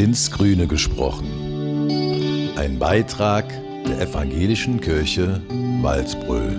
ins Grüne gesprochen. Ein Beitrag der Evangelischen Kirche Walsbröl.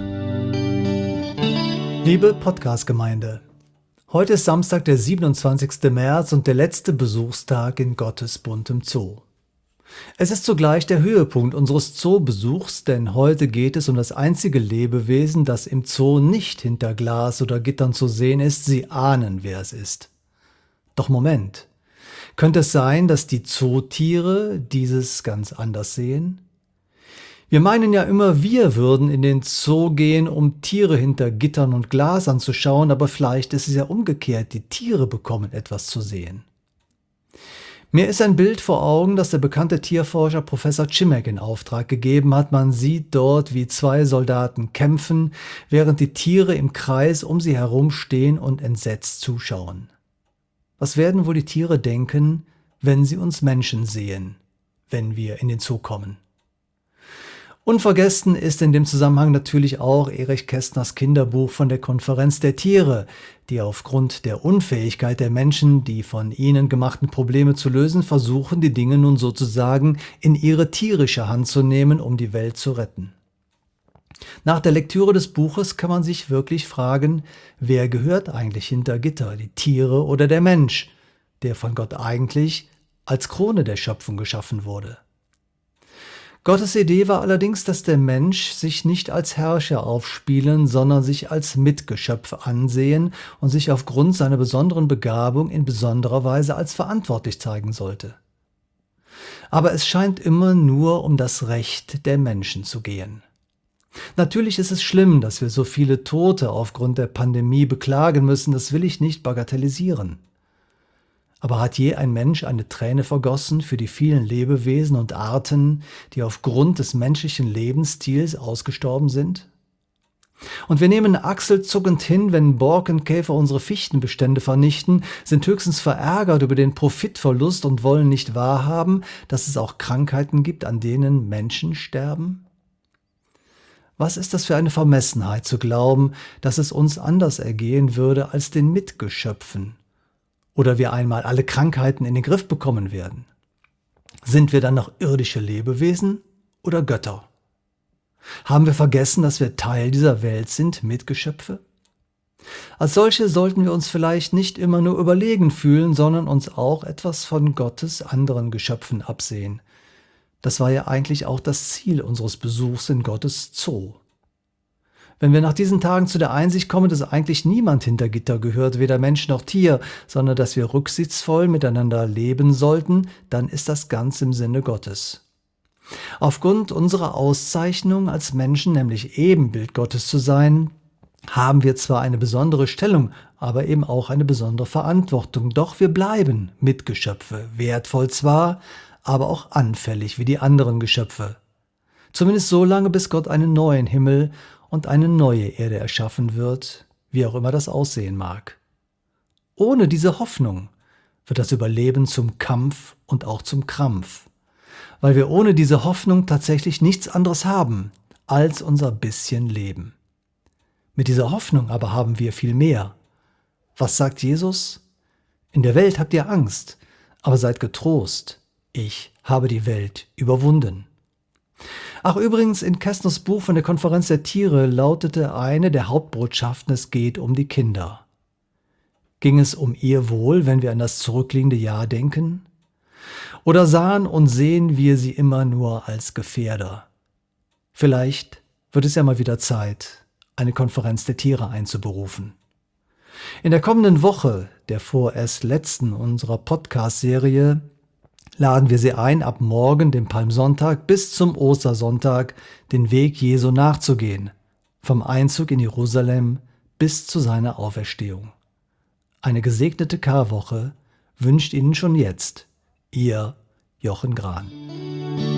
Liebe Podcast-Gemeinde, heute ist Samstag, der 27. März und der letzte Besuchstag in Gottes buntem Zoo. Es ist zugleich der Höhepunkt unseres Zoobesuchs, denn heute geht es um das einzige Lebewesen, das im Zoo nicht hinter Glas oder Gittern zu sehen ist. Sie ahnen, wer es ist. Doch Moment, könnte es sein, dass die Zootiere dieses ganz anders sehen? Wir meinen ja immer, wir würden in den Zoo gehen, um Tiere hinter Gittern und Glas anzuschauen, aber vielleicht ist es ja umgekehrt, die Tiere bekommen etwas zu sehen. Mir ist ein Bild vor Augen, das der bekannte Tierforscher Professor Czimek in Auftrag gegeben hat. Man sieht dort, wie zwei Soldaten kämpfen, während die Tiere im Kreis um sie herum stehen und entsetzt zuschauen. Was werden wohl die Tiere denken, wenn sie uns Menschen sehen, wenn wir in den Zoo kommen? Unvergessen ist in dem Zusammenhang natürlich auch Erich Kästners Kinderbuch von der Konferenz der Tiere, die aufgrund der Unfähigkeit der Menschen, die von ihnen gemachten Probleme zu lösen, versuchen, die Dinge nun sozusagen in ihre tierische Hand zu nehmen, um die Welt zu retten. Nach der Lektüre des Buches kann man sich wirklich fragen, wer gehört eigentlich hinter Gitter, die Tiere oder der Mensch, der von Gott eigentlich als Krone der Schöpfung geschaffen wurde. Gottes Idee war allerdings, dass der Mensch sich nicht als Herrscher aufspielen, sondern sich als Mitgeschöpf ansehen und sich aufgrund seiner besonderen Begabung in besonderer Weise als verantwortlich zeigen sollte. Aber es scheint immer nur um das Recht der Menschen zu gehen. Natürlich ist es schlimm, dass wir so viele Tote aufgrund der Pandemie beklagen müssen, das will ich nicht bagatellisieren. Aber hat je ein Mensch eine Träne vergossen für die vielen Lebewesen und Arten, die aufgrund des menschlichen Lebensstils ausgestorben sind? Und wir nehmen achselzuckend hin, wenn Borkenkäfer unsere Fichtenbestände vernichten, sind höchstens verärgert über den Profitverlust und wollen nicht wahrhaben, dass es auch Krankheiten gibt, an denen Menschen sterben? Was ist das für eine Vermessenheit zu glauben, dass es uns anders ergehen würde als den Mitgeschöpfen? Oder wir einmal alle Krankheiten in den Griff bekommen werden? Sind wir dann noch irdische Lebewesen oder Götter? Haben wir vergessen, dass wir Teil dieser Welt sind, Mitgeschöpfe? Als solche sollten wir uns vielleicht nicht immer nur überlegen fühlen, sondern uns auch etwas von Gottes anderen Geschöpfen absehen. Das war ja eigentlich auch das Ziel unseres Besuchs in Gottes Zoo. Wenn wir nach diesen Tagen zu der Einsicht kommen, dass eigentlich niemand hinter Gitter gehört, weder Mensch noch Tier, sondern dass wir rücksichtsvoll miteinander leben sollten, dann ist das ganz im Sinne Gottes. Aufgrund unserer Auszeichnung als Menschen, nämlich Ebenbild Gottes zu sein, haben wir zwar eine besondere Stellung, aber eben auch eine besondere Verantwortung. Doch wir bleiben Mitgeschöpfe, wertvoll zwar, aber auch anfällig wie die anderen Geschöpfe. Zumindest so lange, bis Gott einen neuen Himmel und eine neue Erde erschaffen wird, wie auch immer das aussehen mag. Ohne diese Hoffnung wird das Überleben zum Kampf und auch zum Krampf, weil wir ohne diese Hoffnung tatsächlich nichts anderes haben als unser bisschen Leben. Mit dieser Hoffnung aber haben wir viel mehr. Was sagt Jesus? In der Welt habt ihr Angst, aber seid getrost, ich habe die Welt überwunden. Ach übrigens, in Kästners Buch von der Konferenz der Tiere lautete eine der Hauptbotschaften, es geht um die Kinder. Ging es um ihr Wohl, wenn wir an das zurückliegende Jahr denken? Oder sahen und sehen wir sie immer nur als Gefährder? Vielleicht wird es ja mal wieder Zeit, eine Konferenz der Tiere einzuberufen. In der kommenden Woche, der vorerst letzten unserer Podcast-Serie, laden wir Sie ein, ab morgen, dem Palmsonntag, bis zum Ostersonntag den Weg Jesu nachzugehen, vom Einzug in Jerusalem bis zu seiner Auferstehung. Eine gesegnete Karwoche wünscht Ihnen schon jetzt Ihr Jochen Grahn.